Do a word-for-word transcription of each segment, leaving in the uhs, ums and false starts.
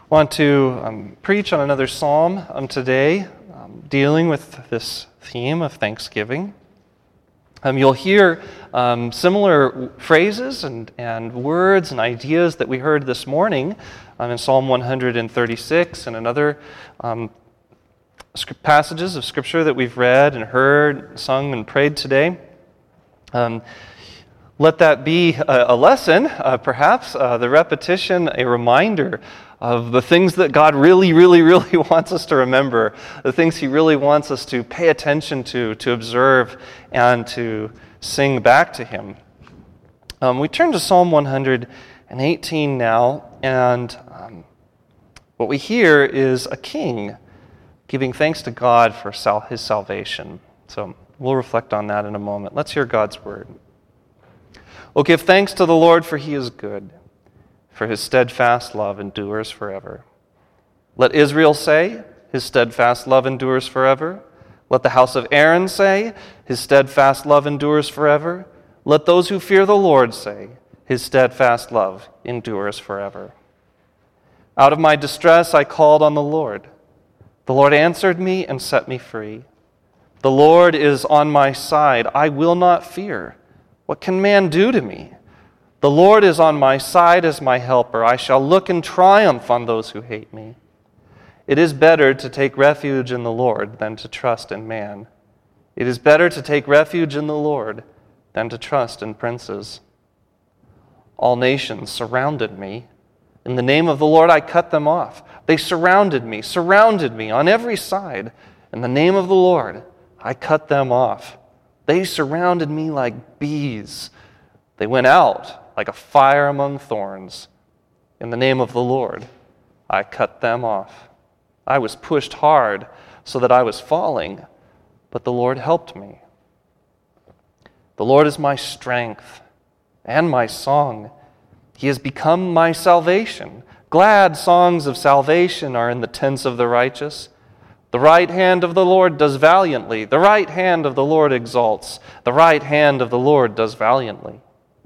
want to um, preach on another psalm um, today, um, dealing with this theme of Thanksgiving. Um, you'll hear um, similar phrases and, and words and ideas that we heard this morning um, in Psalm one hundred thirty-six and in other um, passages of Scripture that we've read and heard, sung and prayed today. Um, let that be a, a lesson, uh, perhaps, uh, the repetition, a reminder of the things that God really, really, really wants us to remember, the things He really wants us to pay attention to, to observe, and to sing back to Him. Um, we turn to Psalm one hundred eighteen now, and um, what we hear is a king giving thanks to God for sal- his salvation. So we'll reflect on that in a moment. Let's hear God's word. "Oh, give thanks to the Lord, for He is good, for His steadfast love endures forever. Let Israel say, His steadfast love endures forever. Let the house of Aaron say, His steadfast love endures forever. Let those who fear the Lord say, His steadfast love endures forever. Out of my distress I called on the Lord. The Lord answered me and set me free. The Lord is on my side. I will not fear. What can man do to me? The Lord is on my side as my helper. I shall look in triumph on those who hate me. It is better to take refuge in the Lord than to trust in man. It is better to take refuge in the Lord than to trust in princes. All nations surrounded me. In the name of the Lord I cut them off. They surrounded me, surrounded me on every side. In the name of the Lord I cut them off. They surrounded me like bees. They went out like a fire among thorns. In the name of the Lord I cut them off. I was pushed hard so that I was falling, but the Lord helped me. The Lord is my strength and my song. He has become my salvation. Glad songs of salvation are in the tents of the righteous. The right hand of the Lord does valiantly. The right hand of the Lord exalts. The right hand of the Lord does valiantly.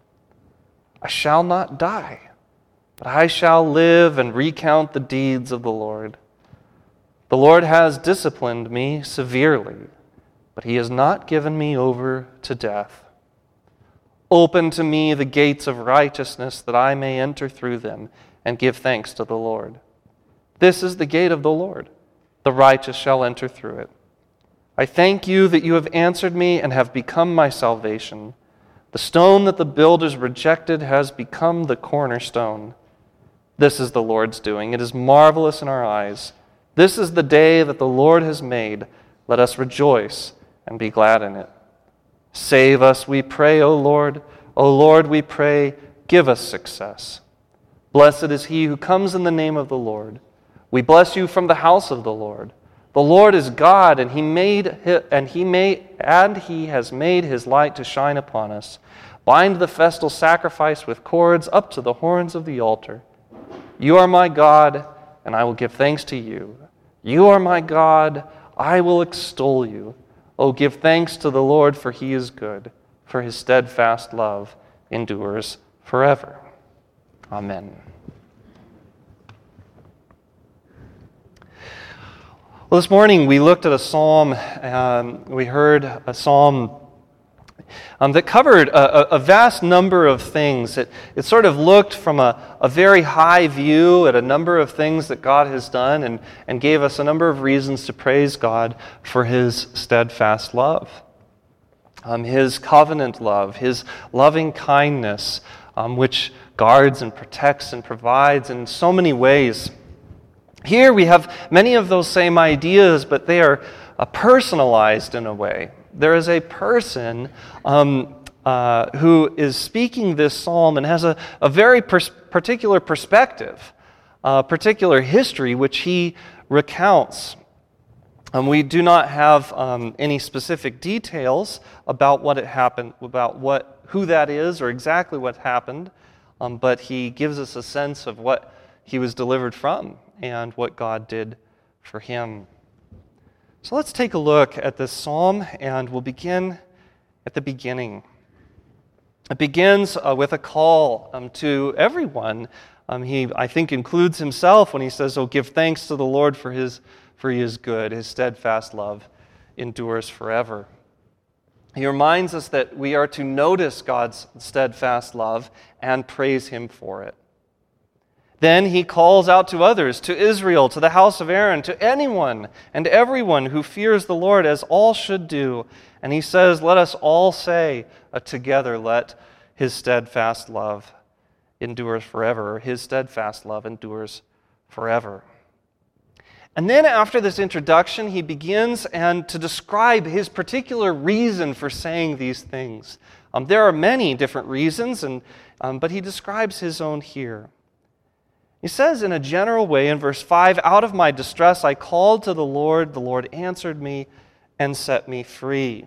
I shall not die, but I shall live and recount the deeds of the Lord. The Lord has disciplined me severely, but He has not given me over to death. Open to me the gates of righteousness, that I may enter through them and give thanks to the Lord. This is the gate of the Lord. The righteous shall enter through it. I thank you that you have answered me and have become my salvation. The stone that the builders rejected has become the cornerstone. This is the Lord's doing. It is marvelous in our eyes. This is the day that the Lord has made. Let us rejoice and be glad in it. Save us, we pray, O Lord. O Lord, we pray, give us success. Blessed is he who comes in the name of the Lord. We bless you from the house of the Lord. The Lord is God, and he made and he made and he has made his light to shine upon us. Bind the festal sacrifice with cords up to the horns of the altar. You are my God, and I will give thanks to you. You are my God, I will extol you. Oh, give thanks to the Lord, for he is good, for his steadfast love endures forever. Amen. Well, this morning we looked at a psalm, um, we heard a psalm um, that covered a, a vast number of things. It, it sort of looked from a, a very high view at a number of things that God has done and, and gave us a number of reasons to praise God for his steadfast love, um, his covenant love, his loving kindness, um, which guards and protects and provides in so many ways. Here we have many of those same ideas, but they are uh, personalized in a way. There is a person um, uh, who is speaking this psalm and has a, a very pers- particular perspective, a particular history, which he recounts. Um, we do not have um, any specific details about what it happened, about what who that is, or exactly what happened, um, but he gives us a sense of what he was delivered from and what God did for him. So let's take a look at this psalm, and we'll begin at the beginning. It begins uh, with a call um, to everyone. Um, he, I think, includes himself when he says, "Oh, give thanks to the Lord for his, for he is good. His steadfast love endures forever." He reminds us that we are to notice God's steadfast love and praise him for it. Then he calls out to others, to Israel, to the house of Aaron, to anyone and everyone who fears the Lord, as all should do. And he says, let us all say uh, together, let his steadfast love endures forever, or his steadfast love endures forever. And then after this introduction, he begins and to describe his particular reason for saying these things. Um, there are many different reasons, and um, but he describes his own here. He says in a general way in verse five, "Out of my distress I called to the Lord, the Lord answered me and set me free."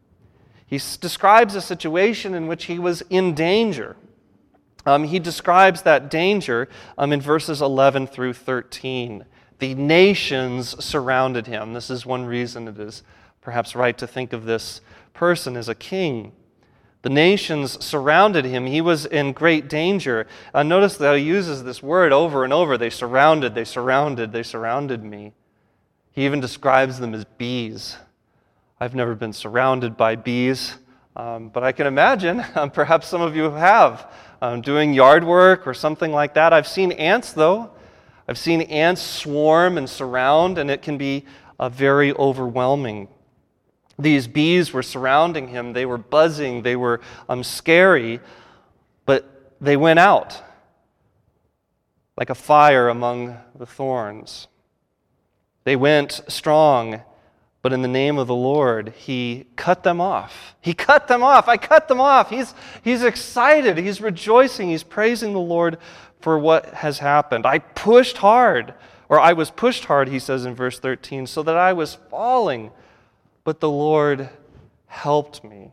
He s- describes a situation in which he was in danger. Um, he describes that danger um, in verses eleven through thirteen. The nations surrounded him. This is one reason it is perhaps right to think of this person as a king. The nations surrounded him. He was in great danger. Uh, notice that he uses this word over and over. They surrounded, they surrounded, they surrounded me. He even describes them as bees. I've never been surrounded by bees, um, but I can imagine, um, perhaps some of you have, um, doing yard work or something like that. I've seen ants, though. I've seen ants swarm and surround, and it can be uh, very overwhelming. These bees were surrounding him. They were buzzing. They were um, scary, but they went out like a fire among the thorns. They went strong, but in the name of the Lord, he cut them off. He cut them off. I cut them off. He's, he's excited. He's rejoicing. He's praising the Lord for what has happened. I pushed hard, or I was pushed hard, he says in verse thirteen, so that I was falling, but the Lord helped me.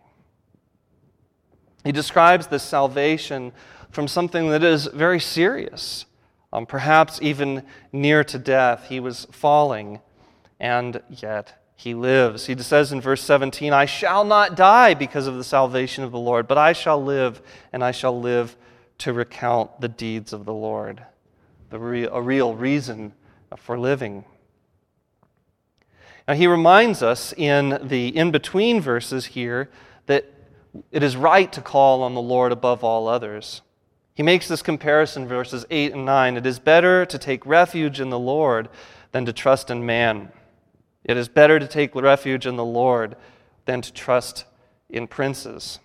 He describes this salvation from something that is very serious, um, perhaps even near to death. He was falling, and yet he lives. He says in verse seventeen, I shall not die because of the salvation of the Lord, but I shall live, and I shall live to recount the deeds of the Lord, the re- a real reason for living. Now, he reminds us in the in-between verses here that it is right to call on the Lord above all others. He makes this comparison, verses eight and nine. It is better to take refuge in the Lord than to trust in man. It is better to take refuge in the Lord than to trust in princes.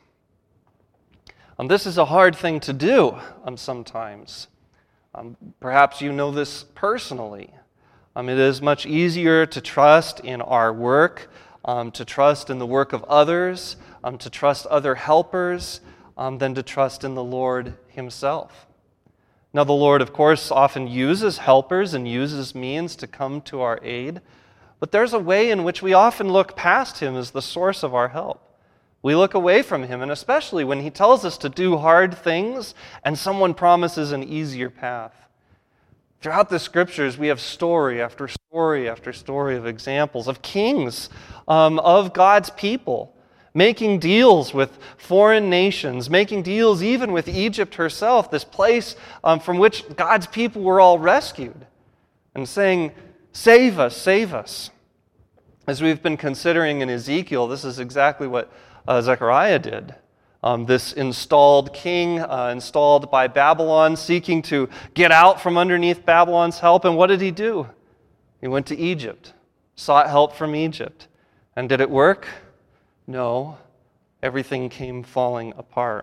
Um, this is a hard thing to do um, sometimes. Um, perhaps you know this personally. Um, it is much easier to trust in our work, um, to trust in the work of others, um, to trust other helpers, um, than to trust in the Lord himself. Now, the Lord, of course, often uses helpers and uses means to come to our aid, but there's a way in which we often look past him as the source of our help. We look away from him, and especially when he tells us to do hard things and someone promises an easier path. Throughout the scriptures, we have story after story after story of examples of kings, um, of God's people, making deals with foreign nations, making deals even with Egypt herself, this place um, from which God's people were all rescued, and saying, save us, save us. As we've been considering in Ezekiel, this is exactly what uh, Zechariah did. Um, this installed king, uh, installed by Babylon, seeking to get out from underneath Babylon's help. And what did he do? He went to Egypt, sought help from Egypt. And did it work? No. Everything came falling apart.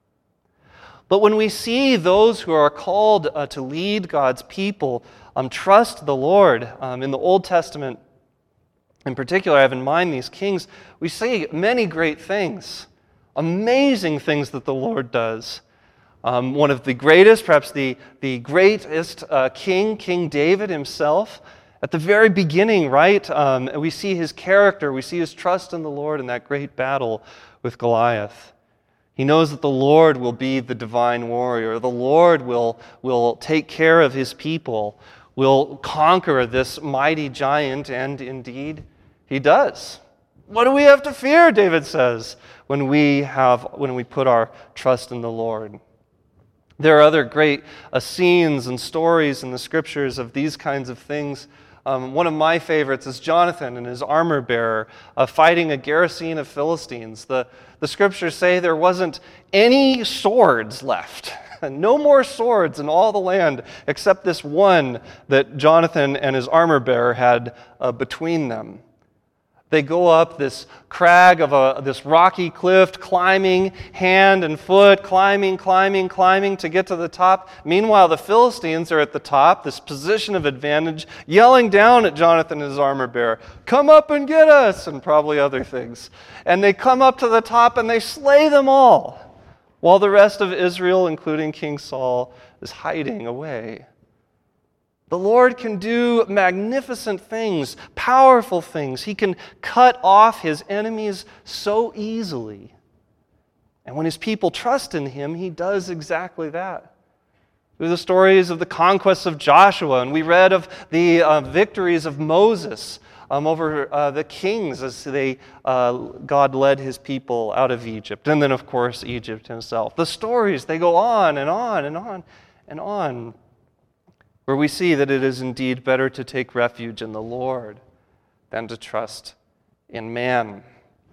But when we see those who are called uh, to lead God's people um, trust the Lord, um, in the Old Testament in particular, I have in mind these kings, we see many great things. Amazing things that the Lord does. Um, one of the greatest, perhaps the, the greatest uh, king, King David himself, at the very beginning, right, um, we see his character, we see his trust in the Lord in that great battle with Goliath. He knows that the Lord will be the divine warrior. The Lord will, will take care of his people, will conquer this mighty giant, and indeed, he does. What do we have to fear, David says, when we have when we put our trust in the Lord? There are other great uh, scenes and stories in the scriptures of these kinds of things. Um, one of my favorites is Jonathan and his armor bearer uh, fighting a garrison of Philistines. The, the scriptures say there wasn't any swords left. No more swords in all the land except this one that Jonathan and his armor bearer had uh, between them. They go up this crag of a, this rocky cliff, climbing hand and foot, climbing, climbing, climbing to get to the top. Meanwhile, the Philistines are at the top, this position of advantage, yelling down at Jonathan and his armor bearer, "Come up and get us," and probably other things. And they come up to the top and they slay them all, while the rest of Israel, including King Saul, is hiding away. The Lord can do magnificent things, powerful things. He can cut off his enemies so easily. And when his people trust in him, he does exactly that. Through the stories of the conquests of Joshua, and we read of the uh, victories of Moses um, over uh, the kings as they uh, God led his people out of Egypt. And then, of course, Egypt himself. The stories, they go on and on and on and on, where we see that it is indeed better to take refuge in the Lord than to trust in man.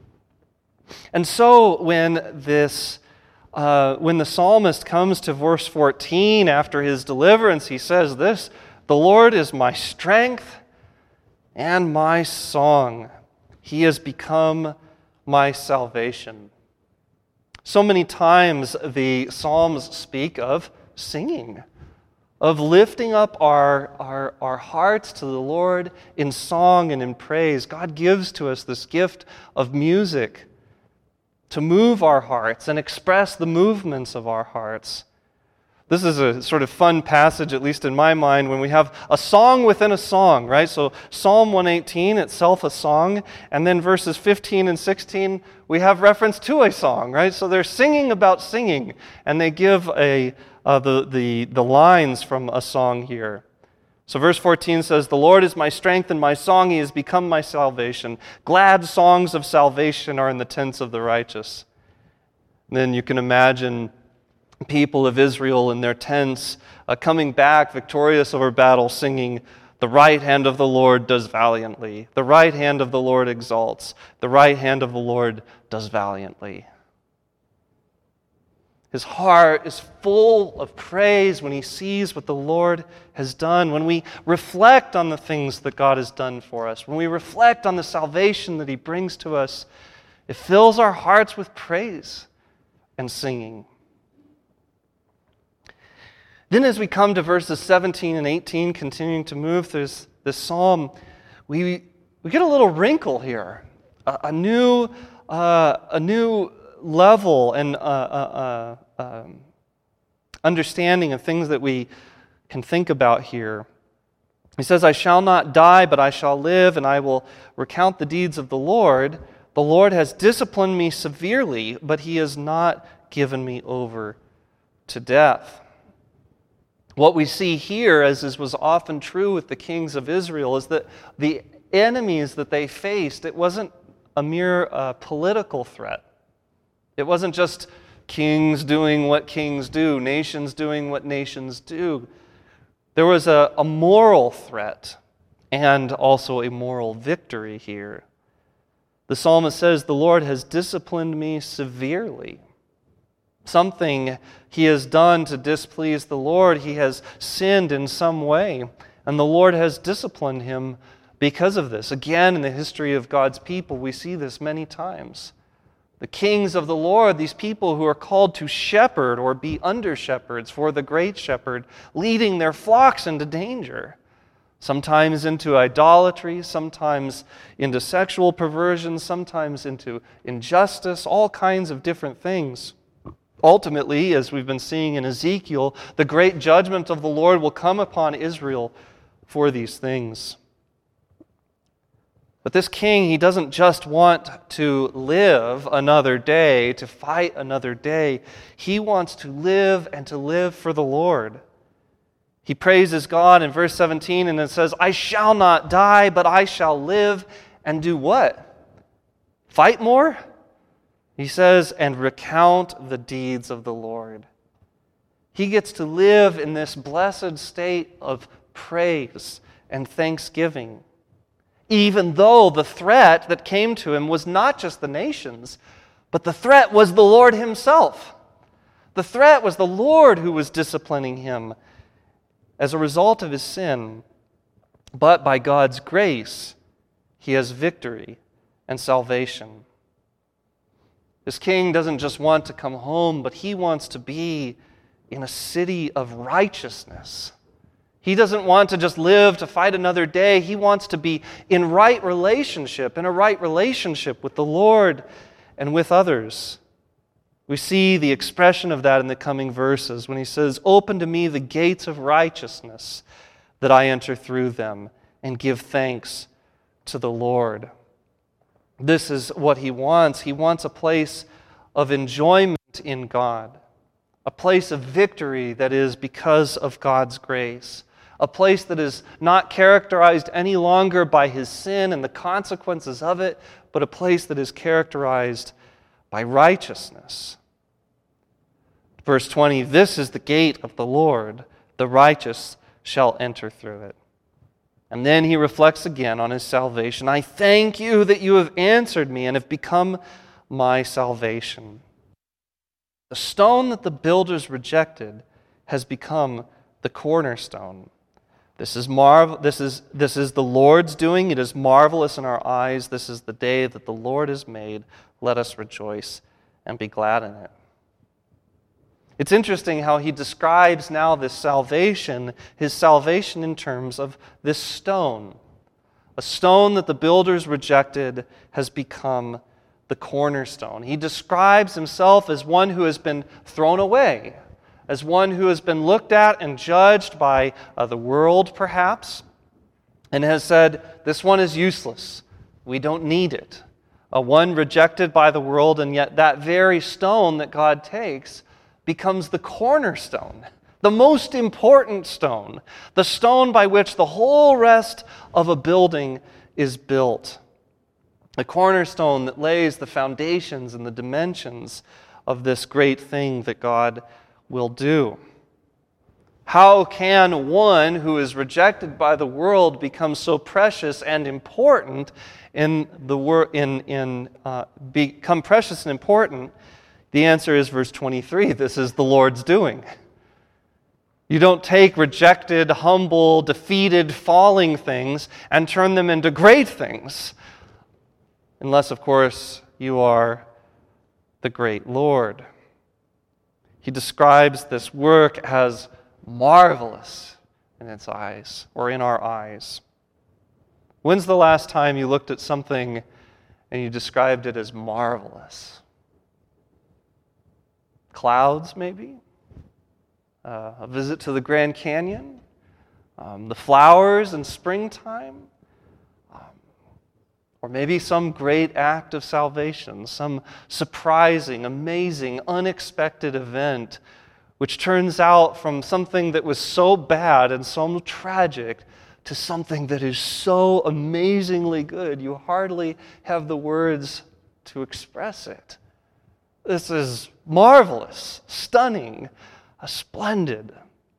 And so when this, uh, when the psalmist comes to verse fourteen after his deliverance, he says this, "The Lord is my strength and my song. He has become my salvation." So many times the Psalms speak of singing, of lifting up our, our, our hearts to the Lord in song and in praise. God gives to us this gift of music to move our hearts and express the movements of our hearts. This is a sort of fun passage, at least in my mind, when we have a song within a song, right? So Psalm one eighteen, itself a song, and then verses fifteen and sixteen, we have reference to a song, right? So they're singing about singing, and they give a uh, the, the, the lines from a song here. So verse fourteen says, "The Lord is my strength and my song, he has become my salvation. Glad songs of salvation are in the tents of the righteous." And then you can imagine people of Israel in their tents uh, coming back victorious over battle, singing, "The right hand of the Lord does valiantly. The right hand of the Lord exalts. The right hand of the Lord does valiantly." His heart is full of praise when he sees what the Lord has done. When we reflect on the things that God has done for us, when we reflect on the salvation that he brings to us, it fills our hearts with praise and singing. Then as we come to verses seventeen and eighteen, continuing to move through this, this psalm, we, we get a little wrinkle here, a, a new uh, a new level and uh, uh, uh, um, understanding of things that we can think about here. He says, "I shall not die, but I shall live, and I will recount the deeds of the Lord. The Lord has disciplined me severely, but he has not given me over to death." What we see here, as is was often true with the kings of Israel, is that the enemies that they faced, it wasn't a mere uh, political threat. It wasn't just kings doing what kings do, nations doing what nations do. There was a, a moral threat and also a moral victory here. The psalmist says, "The Lord has disciplined me severely." Something he has done to displease the Lord. He has sinned in some way, and the Lord has disciplined him because of this. Again, in the history of God's people, we see this many times. The kings of the Lord, these people who are called to shepherd or be under shepherds for the great shepherd, leading their flocks into danger, sometimes into idolatry, sometimes into sexual perversion, sometimes into injustice, all kinds of different things. Ultimately, as we've been seeing in Ezekiel, the great judgment of the Lord will come upon Israel for these things. But this king, he doesn't just want to live another day, to fight another day. He wants to live and to live for the Lord. He praises God in verse seventeen, and it says, "I shall not die, but I shall live," and do what? Fight more? He says, and recount the deeds of the Lord. He gets to live in this blessed state of praise and thanksgiving, even though the threat that came to him was not just the nations, but the threat was the Lord himself. The threat was the Lord who was disciplining him as a result of his sin. But by God's grace, he has victory and salvation. This king doesn't just want to come home, but he wants to be in a city of righteousness. He doesn't want to just live to fight another day. He wants to be in right relationship, in a right relationship with the Lord and with others. We see the expression of that in the coming verses when he says, "Open to me the gates of righteousness, that I enter through them and give thanks to the Lord." This is what he wants. He wants a place of enjoyment in God, a place of victory that is because of God's grace, a place that is not characterized any longer by his sin and the consequences of it, but a place that is characterized by righteousness. Verse twenty, "This is the gate of the Lord, the righteous shall enter through it." And then he reflects again on his salvation. "I thank you that you have answered me and have become my salvation." The stone that the builders rejected has become the cornerstone. This is marvel. This is, this is the Lord's doing. It is marvelous in our eyes. This is the day that the Lord has made. Let us rejoice and be glad in it. It's interesting how he describes now this salvation, his salvation in terms of this stone. A stone that the builders rejected has become the cornerstone. He describes himself as one who has been thrown away, as one who has been looked at and judged by uh, the world perhaps, and has said, this one is useless. We don't need it. A one rejected by the world, and yet that very stone that God takes becomes the cornerstone, the most important stone, the stone by which the whole rest of a building is built. The cornerstone that lays the foundations and the dimensions of this great thing that God will do. How can one who is rejected by the world become so precious and important in the wor- in in uh, become precious and important? The answer is verse twenty-three. This is the Lord's doing. You don't take rejected, humble, defeated, falling things and turn them into great things. Unless, of course, you are the great Lord. He describes this work as marvelous in its eyes, or in our eyes. When's the last time you looked at something and you described it as marvelous? Clouds, maybe? Uh, a visit to the Grand Canyon? Um, the flowers in springtime? Um, or maybe some great act of salvation, some surprising, amazing, unexpected event which turns out from something that was so bad and so tragic to something that is so amazingly good, you hardly have the words to express it. This is marvelous, stunning, splendid.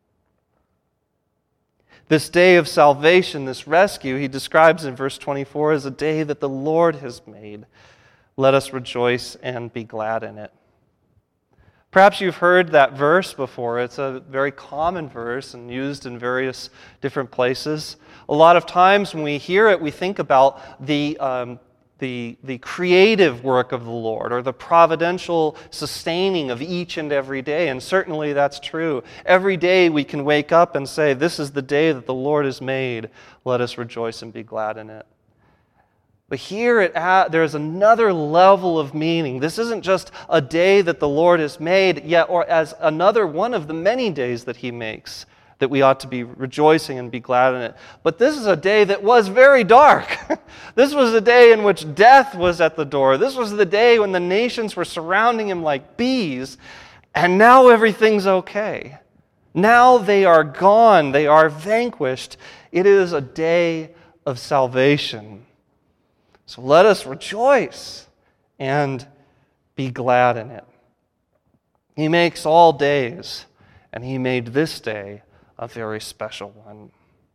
This day of salvation, this rescue, he describes in verse twenty-four as a day that the Lord has made. Let us rejoice and be glad in it. Perhaps you've heard that verse before. It's a very common verse and used in various different places. A lot of times when we hear it, we think about the um, The, the creative work of the Lord, or the providential sustaining of each and every day. And certainly that's true. Every day we can wake up and say, this is the day that the Lord has made. Let us rejoice and be glad in it. But here it, there's another level of meaning. This isn't just a day that the Lord has made, yet or as another one of the many days that he makes, that we ought to be rejoicing and be glad in it. But this is a day that was very dark. This was a day in which death was at the door. This was the day when the nations were surrounding him like bees, and now everything's okay. Now they are gone. They are vanquished. It is a day of salvation. So let us rejoice. and be glad in it. He makes all days, and he made this day a very special one.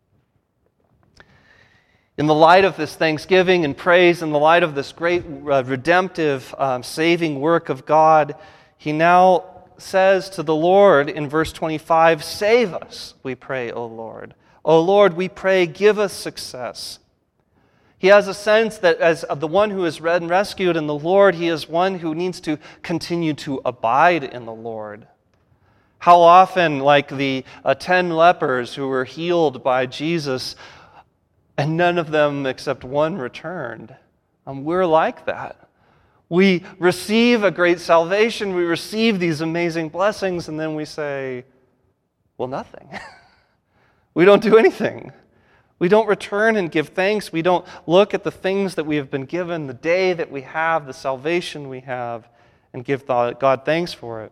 In the light of this thanksgiving and praise, in the light of this great uh, redemptive, um, saving work of God, he now says to the Lord in verse twenty-five, "Save us, we pray, O Lord. O Lord, we pray, give us success." He has a sense that as the one who is red and rescued in the Lord, he is one who needs to continue to abide in the Lord. How often, like the uh, ten lepers who were healed by Jesus, and none of them except one returned. Um, we're like that. We receive a great salvation, we receive these amazing blessings, and then we say, well, nothing. We don't do anything. We don't return and give thanks. We don't look at the things that we have been given, the day that we have, the salvation we have, and give God thanks for it.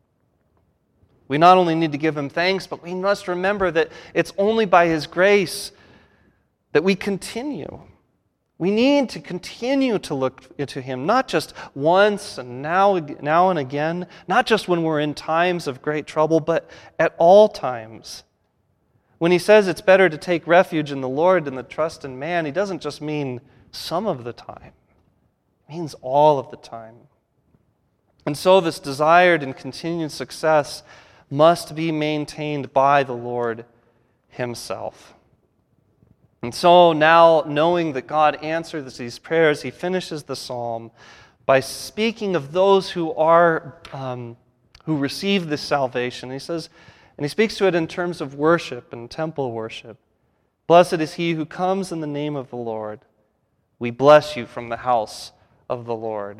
We not only need to give Him thanks, but we must remember that it's only by His grace that we continue. We need to continue to look to Him, not just once and now, now and again, not just when we're in times of great trouble, but at all times. When He says it's better to take refuge in the Lord than to trust in man, He doesn't just mean some of the time. It means all of the time. And so this desired and continued success must be maintained by the Lord Himself. And so now, knowing that God answers these prayers, he finishes the psalm by speaking of those who are um, who receive this salvation. He says, and he speaks to it in terms of worship and temple worship. Blessed is he who comes in the name of the Lord. We bless you from the house of the Lord.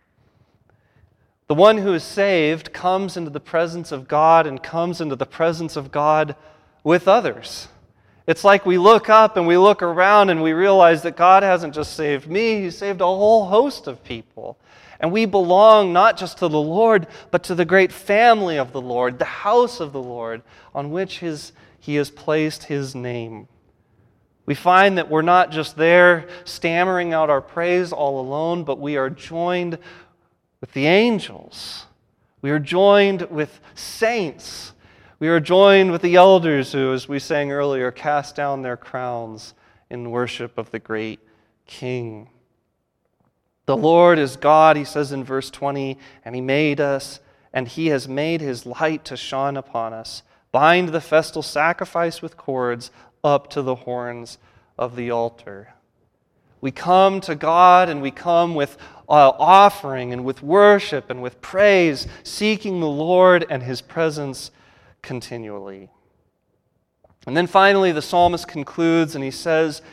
The one who is saved comes into the presence of God and comes into the presence of God with others. It's like we look up and we look around and we realize that God hasn't just saved me, He saved a whole host of people. And we belong not just to the Lord, but to the great family of the Lord, the house of the Lord, on which his, He has placed His name. We find that we're not just there stammering out our praise all alone, but we are joined with the angels. We are joined with saints. We are joined with the elders who, as we sang earlier, cast down their crowns in worship of the great King. The Lord is God, he says in verse twenty, and He made us, and He has made His light to shine upon us. Bind the festal sacrifice with cords up to the horns of the altar. We come to God and we come with uh, offering and with worship and with praise, seeking the Lord and His presence continually. And then finally the psalmist concludes and he says,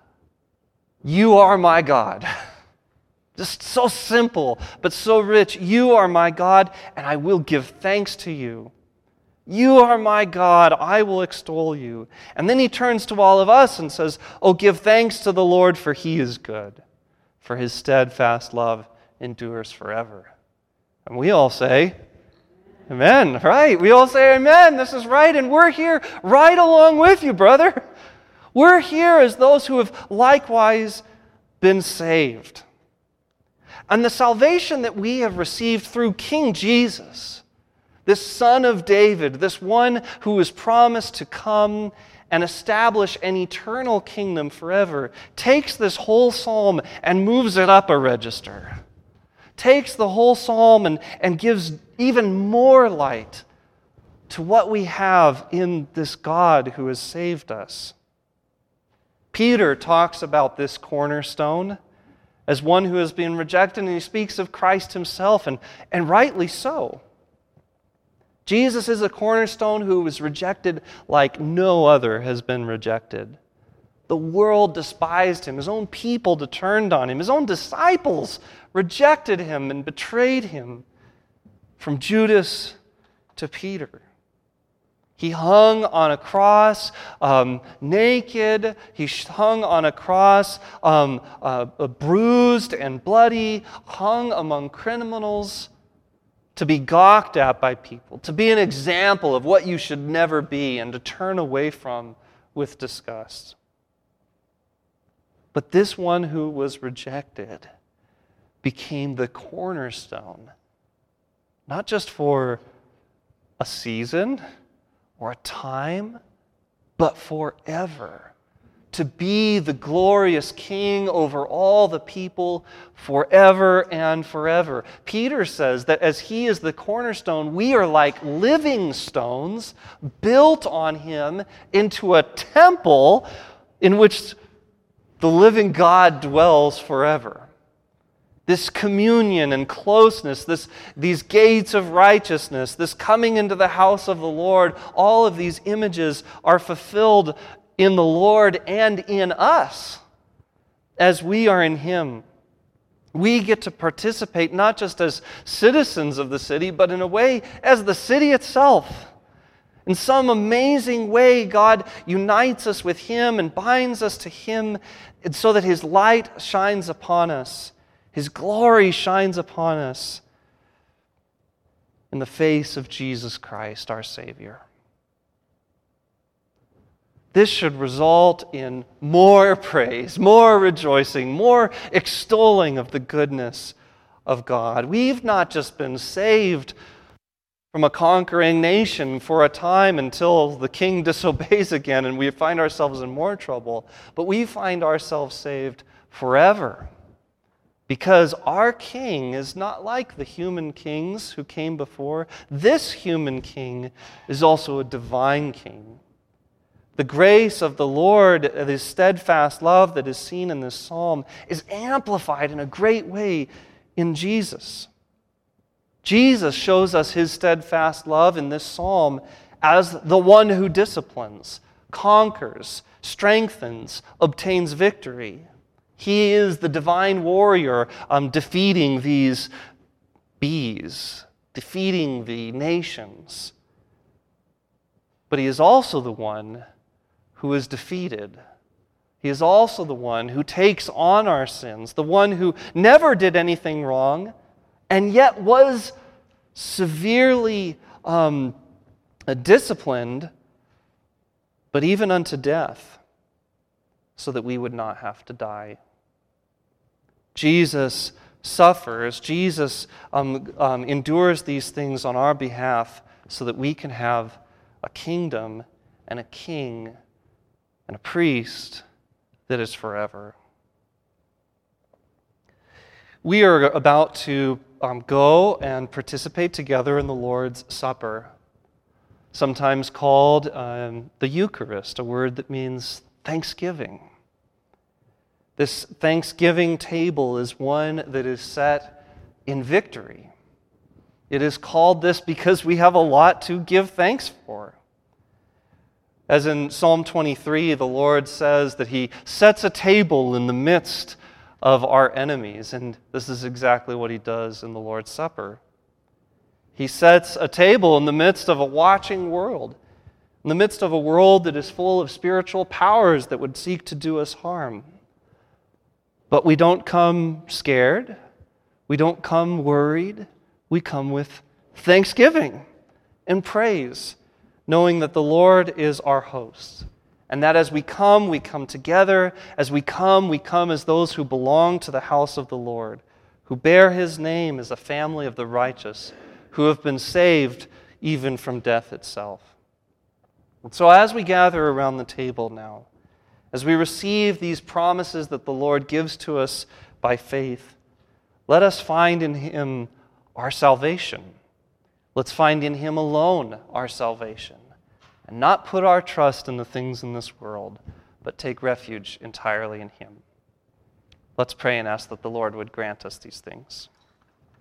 "You are my God." Just so simple, but so rich. "You are my God, and I will give thanks to you. You are my God, I will extol you." And then he turns to all of us and says, "Oh, give thanks to the Lord, for He is good, for His steadfast love endures forever." And we all say, amen, right? We all say amen. This is right, and we're here right along with you, brother. We're here as those who have likewise been saved. And the salvation that we have received through King Jesus, this Son of David, this one who is promised to come and establish an eternal kingdom forever, takes this whole psalm and moves it up a register. Takes the whole psalm and, and gives even more light to what we have in this God who has saved us. Peter talks about this cornerstone as one who has been rejected, and he speaks of Christ Himself, and, and rightly so. Jesus is a cornerstone who was rejected like no other has been rejected. The world despised Him. His own people turned on Him. His own disciples rejected Him and betrayed Him, from Judas to Peter. He hung on a cross um, naked. He hung on a cross um, uh, bruised and bloody, hung among criminals, to be gawked at by people, to be an example of what you should never be and to turn away from with disgust. But this one who was rejected became the cornerstone, not just for a season or a time, but forever. To be the glorious King over all the people forever and forever. Peter says that as he is the cornerstone, we are like living stones built on him into a temple in which the living God dwells forever. This communion and closeness, this, these gates of righteousness, this coming into the house of the Lord, all of these images are fulfilled in the Lord and in us as we are in Him. We get to participate not just as citizens of the city, but in a way as the city itself. In some amazing way, God unites us with Him and binds us to Him so that His light shines upon us. His glory shines upon us in the face of Jesus Christ, our Savior. This should result in more praise, more rejoicing, more extolling of the goodness of God. We've not just been saved from a conquering nation for a time until the king disobeys again and we find ourselves in more trouble, but we find ourselves saved forever. Because our king is not like the human kings who came before. This human king is also a divine king. The grace of the Lord, His steadfast love that is seen in this psalm, is amplified in a great way in Jesus. Jesus shows us His steadfast love in this psalm as the one who disciplines, conquers, strengthens, obtains victory. He is the divine warrior um, defeating these bees, defeating the nations. But He is also the one who is defeated. He is also the one who takes on our sins, the one who never did anything wrong, and yet was severely um, disciplined, but even unto death, so that we would not have to die. Jesus suffers. Jesus um, um, endures these things on our behalf so that we can have a kingdom and a king and a priest that is forever. We are about to um, go and participate together in the Lord's Supper, sometimes called um, the Eucharist, a word that means thanksgiving. This Thanksgiving table is one that is set in victory. It is called this because we have a lot to give thanks for. As in Psalm twenty-three, the Lord says that He sets a table in the midst of our enemies, and this is exactly what He does in the Lord's Supper. He sets a table in the midst of a watching world, in the midst of a world that is full of spiritual powers that would seek to do us harm. But we don't come scared. We don't come worried. We come with thanksgiving and praise, knowing that the Lord is our host, and that as we come, we come together. As we come, we come as those who belong to the house of the Lord, who bear His name as a family of the righteous, who have been saved even from death itself. And so as we gather around the table now, as we receive these promises that the Lord gives to us by faith, let us find in Him our salvation. Let's find in Him alone our salvation, and not put our trust in the things in this world, but take refuge entirely in Him. Let's pray and ask that the Lord would grant us these things.